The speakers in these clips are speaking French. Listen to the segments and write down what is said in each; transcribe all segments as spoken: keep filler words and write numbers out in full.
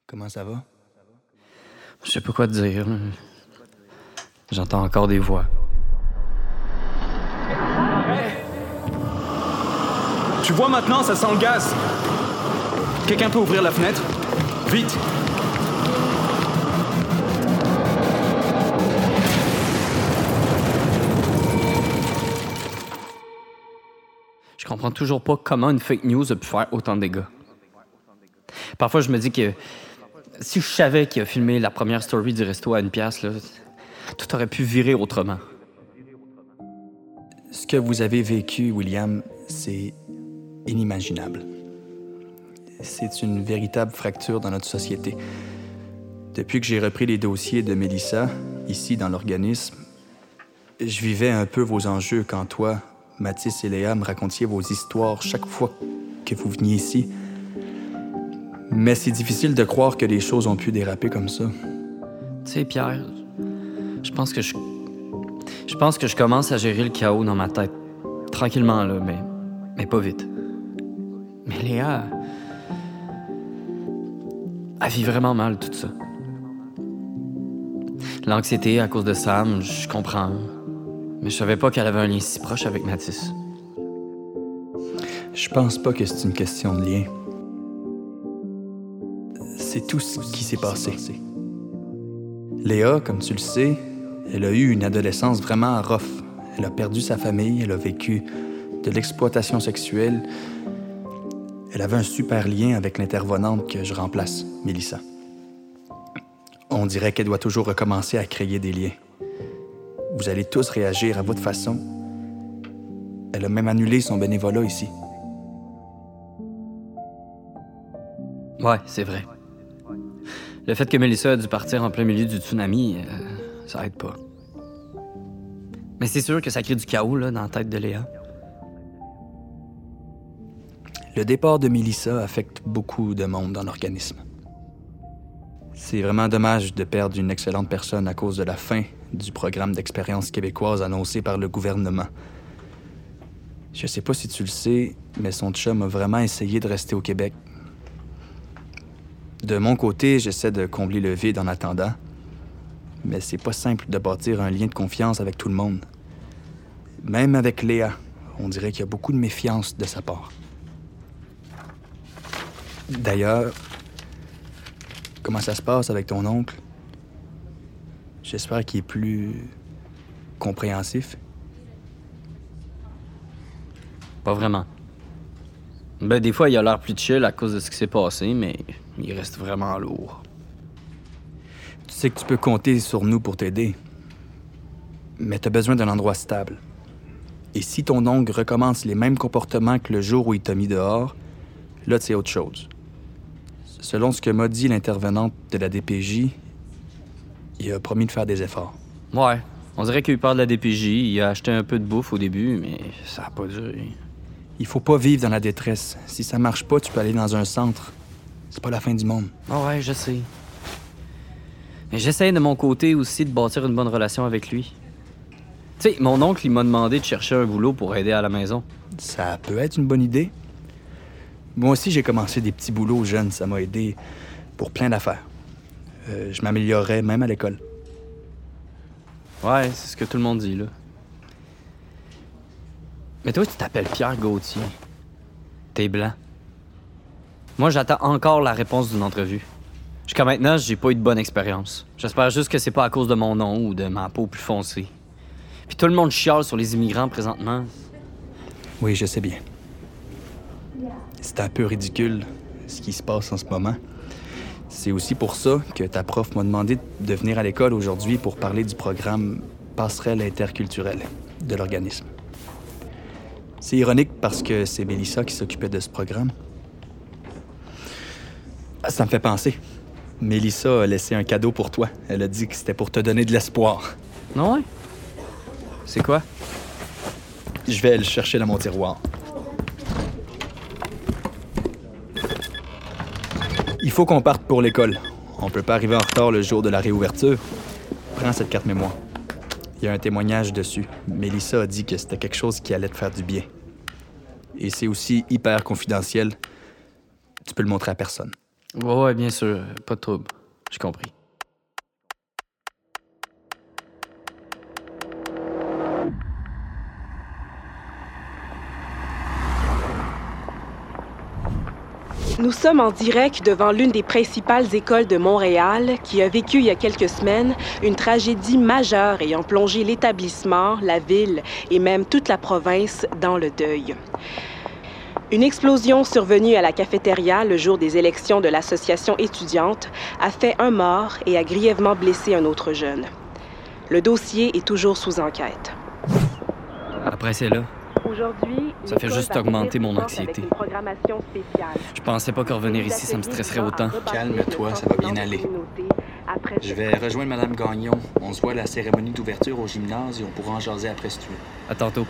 Comment ça va? Je sais pas quoi te dire. J'entends encore des voix. Tu vois maintenant, ça sent le gaz. Quelqu'un peut ouvrir la fenêtre? Vite! Je comprends toujours pas comment une fake news a pu faire autant de dégâts. Parfois, je me dis que si je savais qu'il a filmé la première story du resto à une pièce, là, tout aurait pu virer autrement. Ce que vous avez vécu, William, c'est inimaginable. C'est une véritable fracture dans notre société. Depuis que j'ai repris les dossiers de Mélissa, ici dans l'organisme, je vivais un peu vos enjeux quand toi, Mathis et Léa me racontiez vos histoires chaque fois que vous veniez ici. Mais c'est difficile de croire que les choses ont pu déraper comme ça. Tu sais, Pierre, je pense que je... Je pense que je commence à gérer le chaos dans ma tête. Tranquillement, là, mais... mais pas vite. Mais Léa... Elle vit vraiment mal, tout ça. L'anxiété à cause de Sam, je comprends. Mais je savais pas qu'elle avait un lien si proche avec Mathis. Je pense pas que c'est une question de lien. C'est tout ce qui s'est passé. Léa, comme tu le sais, elle a eu une adolescence vraiment rough. Elle a perdu sa famille, elle a vécu de l'exploitation sexuelle. Elle avait un super lien avec l'intervenante que je remplace, Mélissa. On dirait qu'elle doit toujours recommencer à créer des liens. Vous allez tous réagir à votre façon. Elle a même annulé son bénévolat ici. Ouais, c'est vrai. Le fait que Mélissa a dû partir en plein milieu du tsunami, euh, ça aide pas. Mais c'est sûr que ça crée du chaos là, dans la tête de Léa. Le départ de Mélissa affecte beaucoup de monde dans l'organisme. C'est vraiment dommage de perdre une excellente personne à cause de la fin du programme d'expérience québécoise annoncé par le gouvernement. Je sais pas si tu le sais, mais son chum a vraiment essayé de rester au Québec. De mon côté, j'essaie de combler le vide en attendant, mais c'est pas simple de bâtir un lien de confiance avec tout le monde. Même avec Léa, on dirait qu'il y a beaucoup de méfiance de sa part. D'ailleurs, comment ça se passe avec ton oncle? J'espère qu'il est plus compréhensif. Pas vraiment. Ben, des fois, il a l'air plus chill à cause de ce qui s'est passé, mais il reste vraiment lourd. Tu sais que tu peux compter sur nous pour t'aider, mais t'as besoin d'un endroit stable. Et si ton oncle recommence les mêmes comportements que le jour où il t'a mis dehors, là, c'est autre chose. Selon ce que m'a dit l'intervenante de la D P J, il a promis de faire des efforts. Ouais, on dirait qu'il a eu peur de la D P J, il a acheté un peu de bouffe au début, mais ça a pas duré. Il faut pas vivre dans la détresse. Si ça marche pas, tu peux aller dans un centre. C'est pas la fin du monde. Ah ouais, je sais. Mais j'essaie de mon côté aussi de bâtir une bonne relation avec lui. Tu sais, mon oncle, il m'a demandé de chercher un boulot pour aider à la maison. Ça peut être une bonne idée. Moi aussi, j'ai commencé des petits boulots jeunes. Ça m'a aidé pour plein d'affaires. Euh, je m'améliorais même à l'école. Ouais, c'est ce que tout le monde dit, là. Mais toi, tu t'appelles Pierre Gauthier. T'es blanc. Moi, j'attends encore la réponse d'une entrevue. Jusqu'à maintenant, j'ai pas eu de bonne expérience. J'espère juste que c'est pas à cause de mon nom ou de ma peau plus foncée. Puis tout le monde chiale sur les immigrants présentement. Oui, je sais bien. C'est un peu ridicule, ce qui se passe en ce moment. C'est aussi pour ça que ta prof m'a demandé de venir à l'école aujourd'hui pour parler du programme Passerelle interculturelle de l'organisme. C'est ironique parce que c'est Mélissa qui s'occupait de ce programme. Ça me fait penser. Mélissa a laissé un cadeau pour toi. Elle a dit que c'était pour te donner de l'espoir. Non, ouais? C'est quoi? Je vais le chercher dans mon tiroir. Il faut qu'on parte pour l'école. On peut pas arriver en retard le jour de la réouverture. Prends cette carte mémoire. Il y a un témoignage dessus. Mélissa a dit que c'était quelque chose qui allait te faire du bien. Et c'est aussi hyper confidentiel. Tu peux le montrer à personne. Ouais, ouais, bien sûr. Pas de trouble. J'ai compris. Nous sommes en direct devant l'une des principales écoles de Montréal qui a vécu il y a quelques semaines une tragédie majeure ayant plongé l'établissement, la ville et même toute la province dans le deuil. Une explosion survenue à la cafétéria le jour des élections de l'association étudiante a fait un mort et a grièvement blessé un autre jeune. Le dossier est toujours sous enquête. Après, c'est là. Aujourd'hui, ça fait juste augmenter mon anxiété. Je pensais pas qu'en revenir ici, ça me stresserait autant. Calme-toi, ça va bien aller. Je vais rejoindre Madame Gagnon. On se voit à la cérémonie d'ouverture au gymnase et on pourra en jaser après si tu veux. À tantôt.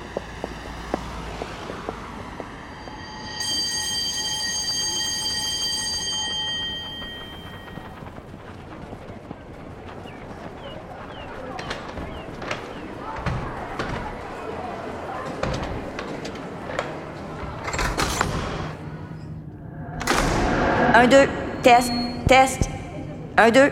Un, deux, test, test. Un, deux.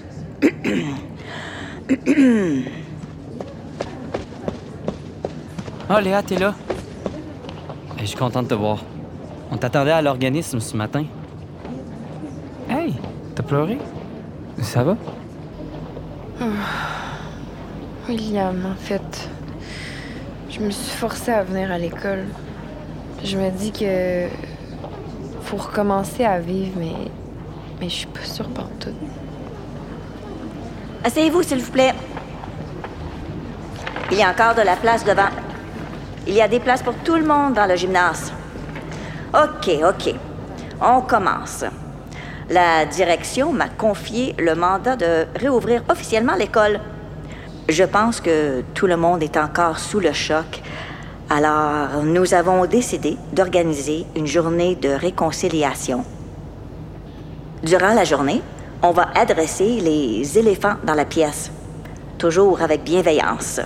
Oh, Léa, t'es là? Hey, je suis content de te voir. On t'attendait à l'organisme ce matin. Hey, t'as pleuré? Ça va? Oh. William, en fait, je me suis forcée à venir à l'école. Je me dis que faut recommencer à vivre, mais, mais je suis pas sûre pantoute. Asseyez-vous, s'il vous plaît. Il y a encore de la place devant. Il y a des places pour tout le monde dans le gymnase. OK, OK. On commence. La direction m'a confié le mandat de réouvrir officiellement l'école. Je pense que tout le monde est encore sous le choc. Alors, nous avons décidé d'organiser une journée de réconciliation. Durant la journée, on va adresser les éléphants dans la pièce, toujours avec bienveillance.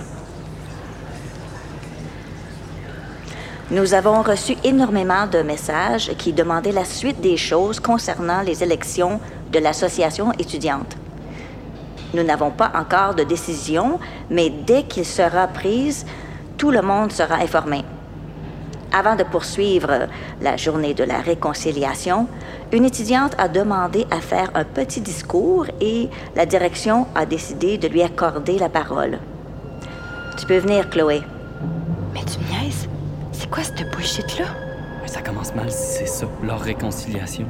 Nous avons reçu énormément de messages qui demandaient la suite des choses concernant les élections de l'association étudiante. Nous n'avons pas encore de décision, mais dès qu'il sera prise, tout le monde sera informé. Avant de poursuivre la journée de la réconciliation, une étudiante a demandé à faire un petit discours et la direction a décidé de lui accorder la parole. Tu peux venir, Chloé. Mais tu me niaises? C'est quoi cette bullshit-là? Mais ça commence mal si c'est ça, leur réconciliation.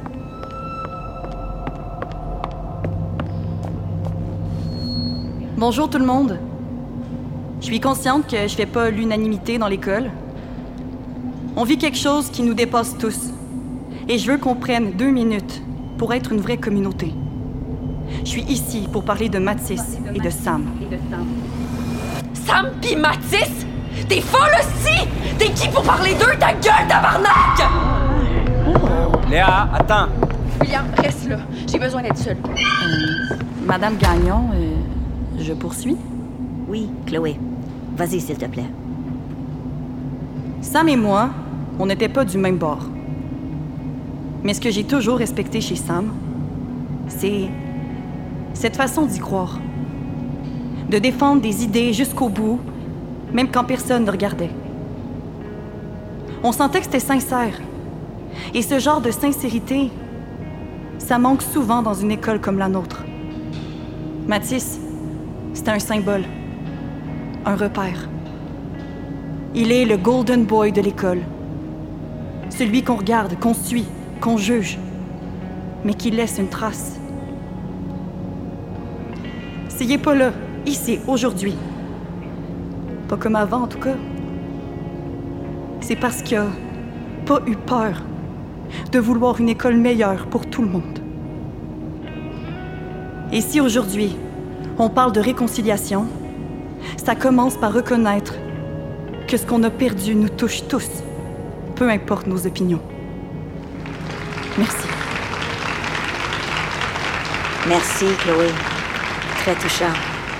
Bonjour tout le monde. Je suis consciente que je fais pas l'unanimité dans l'école. On vit quelque chose qui nous dépasse tous. Et je veux qu'on prenne deux minutes pour être une vraie communauté. Je suis ici pour parler de Mathis et de Sam. Sam pis Mathis? T'es folle aussi? T'es qui pour parler d'eux? Ta gueule, tabarnak! Léa, attends! William, reste là. J'ai besoin d'être seule. Euh, Madame Gagnon, euh, je poursuis? Oui, Chloé. Vas-y, s'il te plaît. Sam et moi, on n'était pas du même bord. Mais ce que j'ai toujours respecté chez Sam, c'est cette façon d'y croire. De défendre des idées jusqu'au bout, même quand personne ne regardait. On sentait que c'était sincère. Et ce genre de sincérité, ça manque souvent dans une école comme la nôtre. Mathis, c'est un symbole, un repère. Il est le golden boy de l'école. Celui qu'on regarde, qu'on suit, qu'on juge, mais qui laisse une trace. S'il n'est pas là, ici, aujourd'hui, pas comme avant en tout cas, c'est parce qu'il n'a pas eu peur de vouloir une école meilleure pour tout le monde. Et si aujourd'hui, on parle de réconciliation, ça commence par reconnaître que ce qu'on a perdu nous touche tous, peu importe nos opinions. Merci. Merci, Chloé. Très touchant.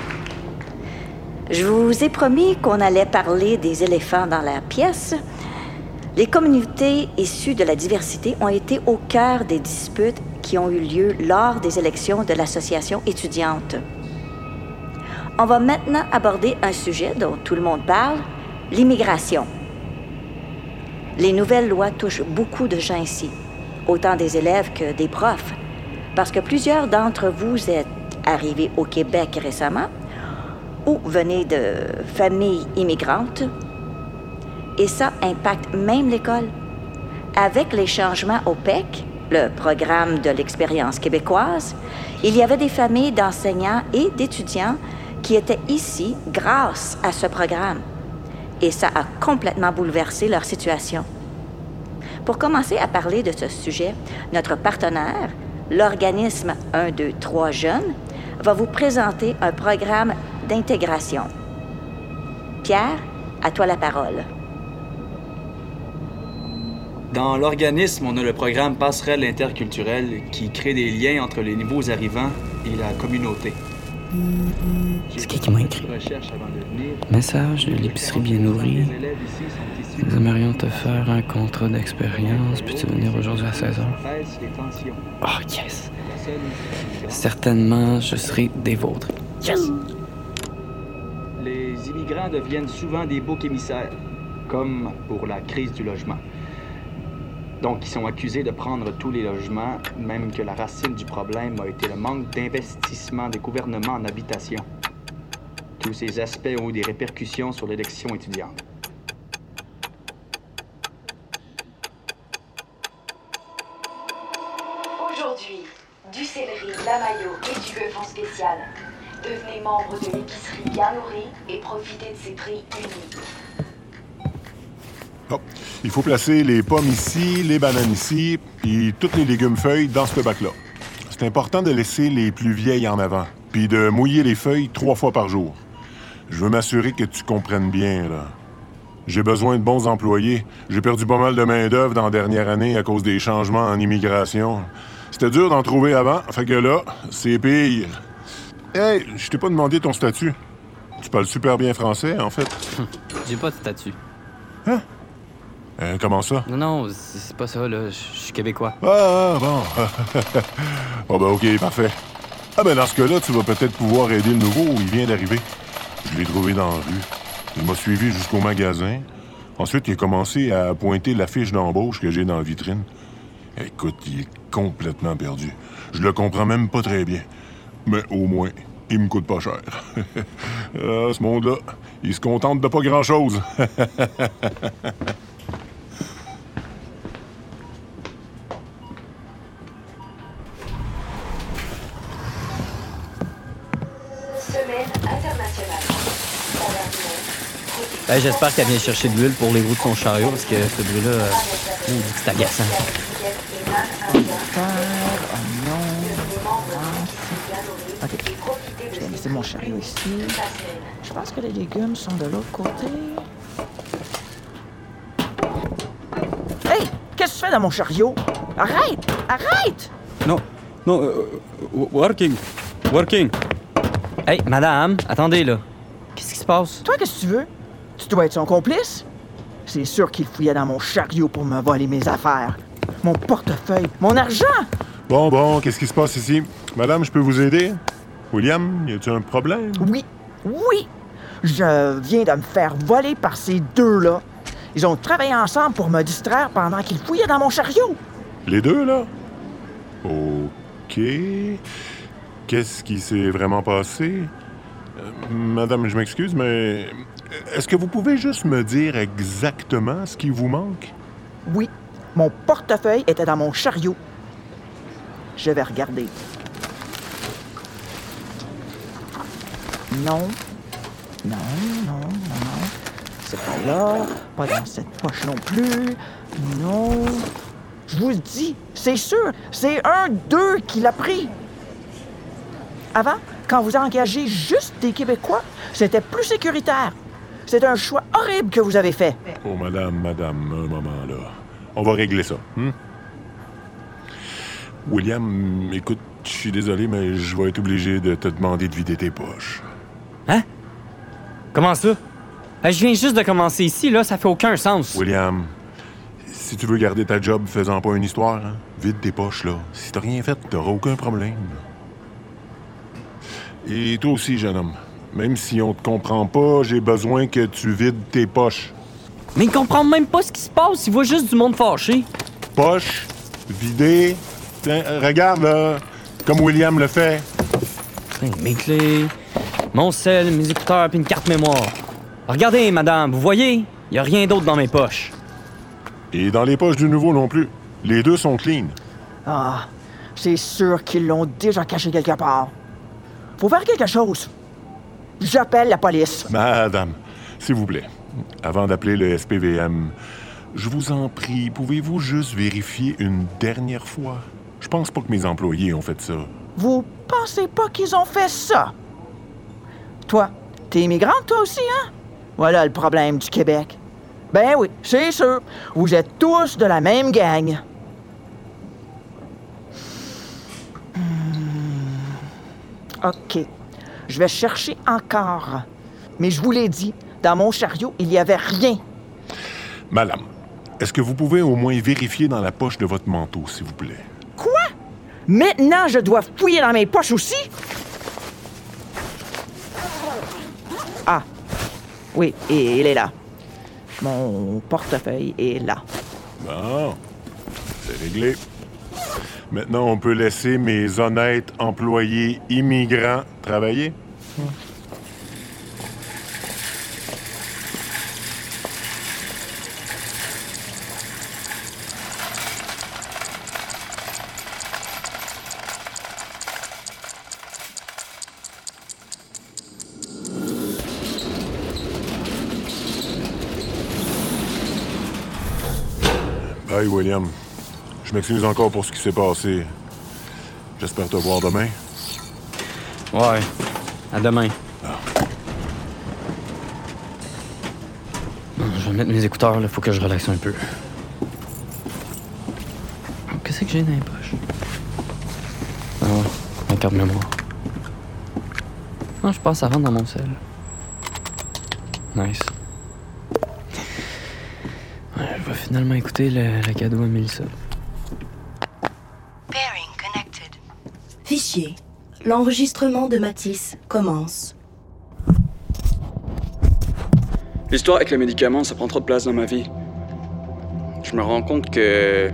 Je vous ai promis qu'on allait parler des éléphants dans la pièce. Les communautés issues de la diversité ont été au cœur des disputes qui ont eu lieu lors des élections de l'association étudiante. On va maintenant aborder un sujet dont tout le monde parle, l'immigration. Les nouvelles lois touchent beaucoup de gens ici, autant des élèves que des profs, parce que plusieurs d'entre vous êtes arrivés au Québec récemment ou venez de familles immigrantes, et ça impacte même l'école. Avec les changements au P E C, le programme de l'expérience québécoise, il y avait des familles d'enseignants et d'étudiants qui étaient ici grâce à ce programme. Et ça a complètement bouleversé leur situation. Pour commencer à parler de ce sujet, notre partenaire, l'organisme un deux trois Jeunes, va vous présenter un programme d'intégration. Pierre, à toi la parole. Dans l'organisme, on a le programme Passerelle interculturelle qui crée des liens entre les nouveaux arrivants et la communauté. C'est qui qui m'a écrit? Message de l'épicerie bien ouvrie. Nous aimerions te faire un contrat d'expérience. Peux-tu venir aujourd'hui à seize heures? Oh, yes! Certainement, je serai des vôtres. Yes! Les immigrants deviennent souvent des boucs émissaires, comme pour la crise du logement. Donc, ils sont accusés de prendre tous les logements, même que la racine du problème a été le manque d'investissement des gouvernements en habitation. Tous ces aspects ont eu des répercussions sur l'élection étudiante. Aujourd'hui, du céleri, de la mayo et du bœuf en spécial. Devenez membre de l'épicerie bien nourrie et profitez de ces prix uniques. Oh, il faut placer les pommes ici, les bananes ici, puis tous les légumes feuilles dans ce bac-là. C'est important de laisser les plus vieilles en avant, puis de mouiller les feuilles trois fois par jour. Je veux m'assurer que tu comprennes bien, là. J'ai besoin de bons employés. J'ai perdu pas mal de main-d'œuvre dans la dernière année à cause des changements en immigration. C'était dur d'en trouver avant, fait que là, c'est pire. Hey, je t'ai pas demandé ton statut. Tu parles super bien français, en fait. J'ai pas de statut. Hein? Euh, comment ça? Non, non, c'est pas ça, là. Je suis québécois. Ah, bon. Bon, ben, OK, parfait. Ah, ben, dans ce cas-là, tu vas peut-être pouvoir aider le nouveau. Il vient d'arriver. Je l'ai trouvé dans la rue. Il m'a suivi jusqu'au magasin. Ensuite, il a commencé à pointer l'affiche d'embauche que j'ai dans la vitrine. Écoute, il est complètement perdu. Je le comprends même pas très bien. Mais au moins, il me coûte pas cher. Ah, ce monde-là, il se contente de pas grand-chose. Ben, j'espère qu'elle vient chercher de l'huile pour les roues de son chariot, parce que ce bruit-là, euh, on dit que c'est agaçant. Oh non. OK. Je vais laisser mon chariot ici. Je pense que les légumes sont de l'autre côté. Hey! Qu'est-ce que tu fais dans mon chariot? Arrête! Arrête! Non, non, euh, working. Working. Hey, madame, attendez, là. Qu'est-ce qui se passe? Toi, qu'est-ce que tu veux? Tu dois être son complice? C'est sûr qu'il fouillait dans mon chariot pour me voler mes affaires. Mon portefeuille, mon argent! Bon, bon, qu'est-ce qui se passe ici? Madame, je peux vous aider? William, y a-tu un problème? Oui, oui! Je viens de me faire voler par ces deux-là. Ils ont travaillé ensemble pour me distraire pendant qu'ils fouillaient dans mon chariot. Les deux, là? OK. Qu'est-ce qui s'est vraiment passé? Euh, madame, je m'excuse, mais est-ce que vous pouvez juste me dire exactement ce qui vous manque? Oui, mon portefeuille était dans mon chariot. Je vais regarder. Non. Non, non, non, non. C'est pas là. Pas dans cette poche non plus. Non. Je vous le dis, c'est sûr. C'est un d'eux qui l'a pris. Avant, quand vous engagez juste des Québécois, c'était plus sécuritaire. C'est un choix horrible que vous avez fait. Oh, madame, madame, un moment, là. On va régler ça. Hein? William, écoute, je suis désolé, mais je vais être obligé de te demander de vider tes poches. Hein? Comment ça? Je viens juste de commencer ici, là, ça fait aucun sens. William, Si tu veux garder ta job, fais-en pas une histoire. Hein? Vide tes poches, là. Si t'as rien fait, t'auras aucun problème. Et toi aussi, jeune homme. Même si on te comprend pas, j'ai besoin que tu vides tes poches. Mais il comprend même pas ce qui se passe, il voit juste du monde fâché. Poche, vidée. Tiens, regarde, là. Comme William le fait. Mes clés, mon sel, mes écouteurs puis une carte mémoire. Regardez, madame, vous voyez? Y a rien d'autre dans mes poches. Et dans les poches du nouveau non plus. Les deux sont clean. Ah, c'est sûr qu'ils l'ont déjà caché quelque part. Faut faire quelque chose. J'appelle la police. Madame, s'il vous plaît, avant d'appeler le S P V M, je vous en prie, pouvez-vous juste vérifier une dernière fois? Je pense pas que mes employés ont fait ça. Vous pensez pas qu'ils ont fait ça? Toi, t'es immigrante toi aussi, hein? Voilà le problème du Québec. Ben oui, c'est sûr. Vous êtes tous de la même gang. Hmm. OK. Je vais chercher encore. Mais je vous l'ai dit, dans mon chariot, il n'y avait rien. Madame, est-ce que vous pouvez au moins vérifier dans la poche de votre manteau, s'il vous plaît? Quoi? Maintenant, je dois fouiller dans mes poches aussi? Ah. Oui, et il est là. Mon portefeuille est là. Bon, c'est réglé. Maintenant, on peut laisser mes honnêtes employés immigrants travailler? Hmm. Hey, William. Je m'excuse encore pour ce qui s'est passé. J'espère te voir demain. Ouais. À demain. Ah. Je vais mettre mes écouteurs, là. Faut que je relaxe un peu. Qu'est-ce que j'ai dans les poches? Ah, ma carte mémoire. Ah, je pense à rentre dans mon sel. Nice. Je vais finalement écouter le, le cadeau à Mélissa. Pairing connected. Fichier. L'enregistrement de Matisse commence. L'histoire avec les médicaments, ça prend trop de place dans ma vie. Je me rends compte que...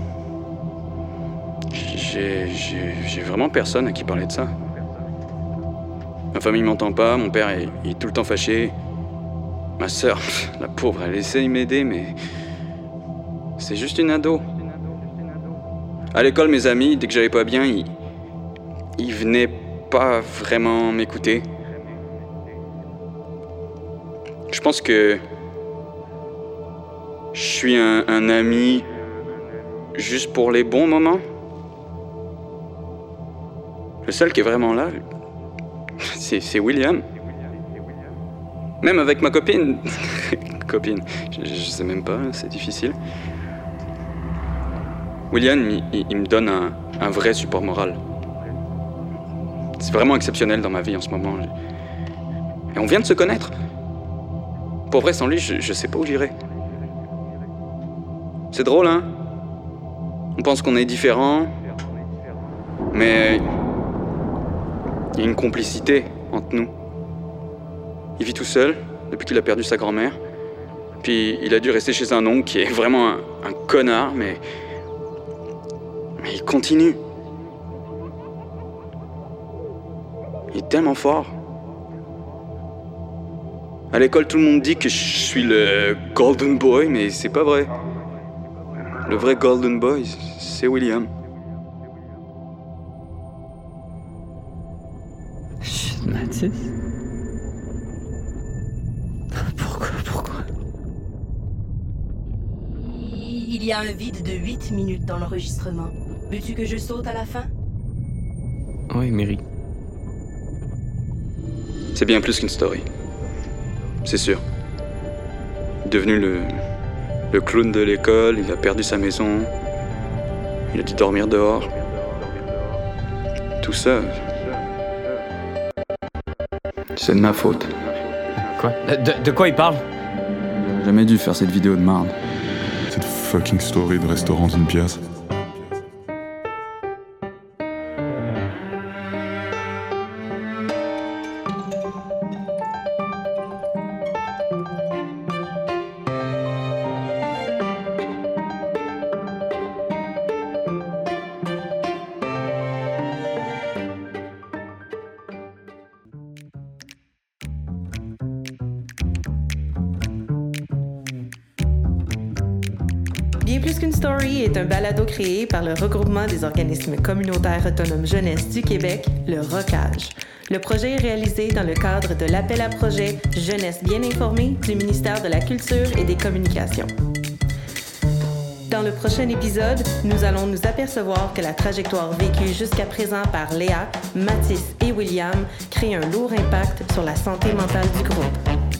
J'ai, j'ai, j'ai vraiment personne à qui parler de ça. Ma famille m'entend pas, mon père est, il est tout le temps fâché. Ma sœur, la pauvre, elle essaye de m'aider, mais... C'est juste une ado. À l'école, mes amis, dès que j'allais pas bien, ils... Ils venaient pas vraiment m'écouter. Je pense que... Je suis un, un ami... juste pour les bons moments. Le seul qui est vraiment là, c'est, c'est William. Même avec ma copine. Copine, je, je sais même pas, c'est difficile. William, il, il me donne un, un vrai support moral. C'est vraiment exceptionnel dans ma vie en ce moment. Et on vient de se connaître. Pour vrai, sans lui, je, je sais pas où j'irais. C'est drôle, hein? On pense qu'on est différents, mais il y a une complicité entre nous. Il vit tout seul depuis qu'il a perdu sa grand-mère. Puis il a dû rester chez un oncle qui est vraiment un, un connard, mais... Mais il continue. Il est tellement fort. À l'école, tout le monde dit que je suis le Golden Boy, mais c'est pas vrai. Le vrai Golden Boy, c'est William. Shit, Matisse? Pourquoi, pourquoi? Il y a un vide de huit minutes dans l'enregistrement. Veux-tu que je saute à la fin? Oui, Mary. C'est bien plus qu'une story. C'est sûr. Devenu le, le clown de l'école, il a perdu sa maison. Il a dû dormir dehors. Tout ça... C'est de ma faute. Quoi? De, de quoi il parle? Jamais dû faire cette vidéo de merde. Cette fucking story de restaurant d'une pièce. Bien plus qu'une story est un balado créé par le regroupement des organismes communautaires autonomes jeunesse du Québec, le ROCAGE. Le projet est réalisé dans le cadre de l'appel à projet Jeunesse bien informée du ministère de la Culture et des Communications. Dans le prochain épisode, nous allons nous apercevoir que la trajectoire vécue jusqu'à présent par Léa, Mathis et William crée un lourd impact sur la santé mentale du groupe.